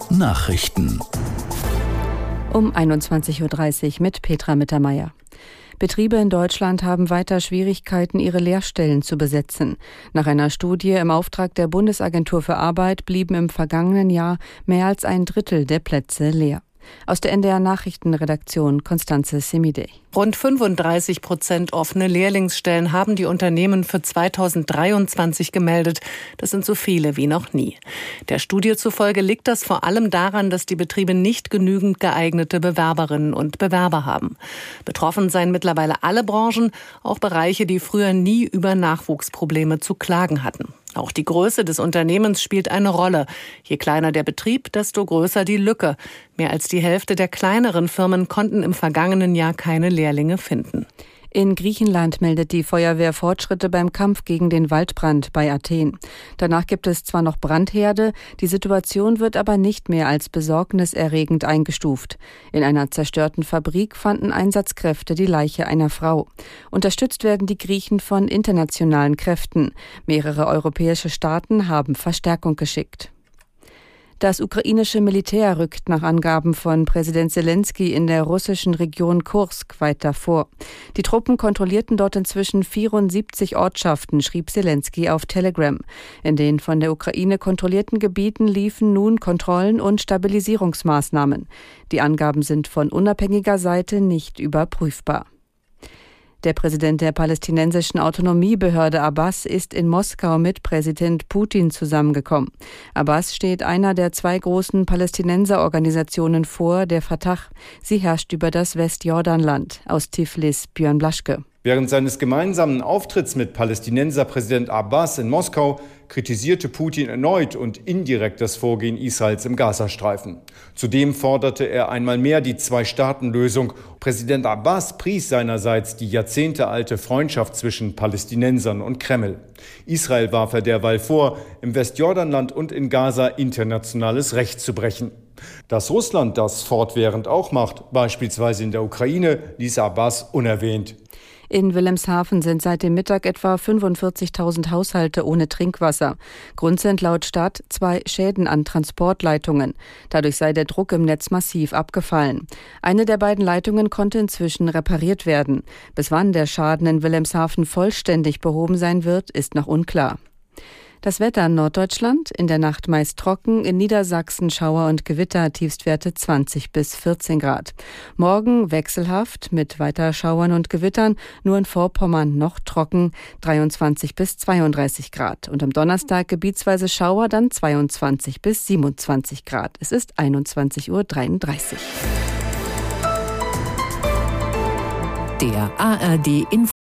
Nachrichten. Um 21.30 Uhr mit Petra Mittermeier. Betriebe in Deutschland haben weiter Schwierigkeiten, ihre Lehrstellen zu besetzen. Nach einer Studie im Auftrag der Bundesagentur für Arbeit blieben im vergangenen Jahr mehr als ein Drittel der Plätze leer. Aus der NDR Nachrichtenredaktion Constanze Semidey. Rund 35% offene Lehrlingsstellen haben die Unternehmen für 2023 gemeldet. Das sind so viele wie noch nie. Der Studie zufolge liegt das vor allem daran, dass die Betriebe nicht genügend geeignete Bewerberinnen und Bewerber haben. Betroffen seien mittlerweile alle Branchen, auch Bereiche, die früher nie über Nachwuchsprobleme zu klagen hatten. Auch die Größe des Unternehmens spielt eine Rolle. Je kleiner der Betrieb, desto größer die Lücke. Mehr als die Hälfte der kleineren Firmen konnten im vergangenen Jahr keine Lehrlinge finden. In Griechenland meldet die Feuerwehr Fortschritte beim Kampf gegen den Waldbrand bei Athen. Danach gibt es zwar noch Brandherde, die Situation wird aber nicht mehr als besorgniserregend eingestuft. In einer zerstörten Fabrik fanden Einsatzkräfte die Leiche einer Frau. Unterstützt werden die Griechen von internationalen Kräften. Mehrere europäische Staaten haben Verstärkung geschickt. Das ukrainische Militär rückt nach Angaben von Präsident Selenskyj in der russischen Region Kursk weiter vor. Die Truppen kontrollierten dort inzwischen 74 Ortschaften, schrieb Selenskyj auf Telegram. In den von der Ukraine kontrollierten Gebieten liefen nun Kontrollen und Stabilisierungsmaßnahmen. Die Angaben sind von unabhängiger Seite nicht überprüfbar. Der Präsident der palästinensischen Autonomiebehörde Abbas ist in Moskau mit Präsident Putin zusammengekommen. Abbas steht einer der zwei großen Palästinenserorganisationen vor, der Fatah. Sie herrscht über das Westjordanland. Aus Tiflis Björn Blaschke. Während seines gemeinsamen Auftritts mit Palästinenserpräsident Abbas in Moskau kritisierte Putin erneut und indirekt das Vorgehen Israels im Gazastreifen. Zudem forderte er einmal mehr die Zwei-Staaten-Lösung. Präsident Abbas pries seinerseits die jahrzehntealte Freundschaft zwischen Palästinensern und Kreml. Israel warf er derweil vor, im Westjordanland und in Gaza internationales Recht zu brechen. Dass Russland das fortwährend auch macht, beispielsweise in der Ukraine, ließ Abbas unerwähnt. In Wilhelmshaven sind seit dem Mittag etwa 45.000 Haushalte ohne Trinkwasser. Grund sind laut Stadt 2 Schäden an Transportleitungen. Dadurch sei der Druck im Netz massiv abgefallen. Eine der beiden Leitungen konnte inzwischen repariert werden. Bis wann der Schaden in Wilhelmshaven vollständig behoben sein wird, ist noch unklar. Das Wetter in Norddeutschland, in der Nacht meist trocken, in Niedersachsen Schauer und Gewitter, Tiefstwerte 20 bis 14 Grad. Morgen wechselhaft mit weiter Schauern und Gewittern, nur in Vorpommern noch trocken, 23 bis 32 Grad. Und am Donnerstag gebietsweise Schauer, dann 22 bis 27 Grad. Es ist 21.33 Uhr. Der ARD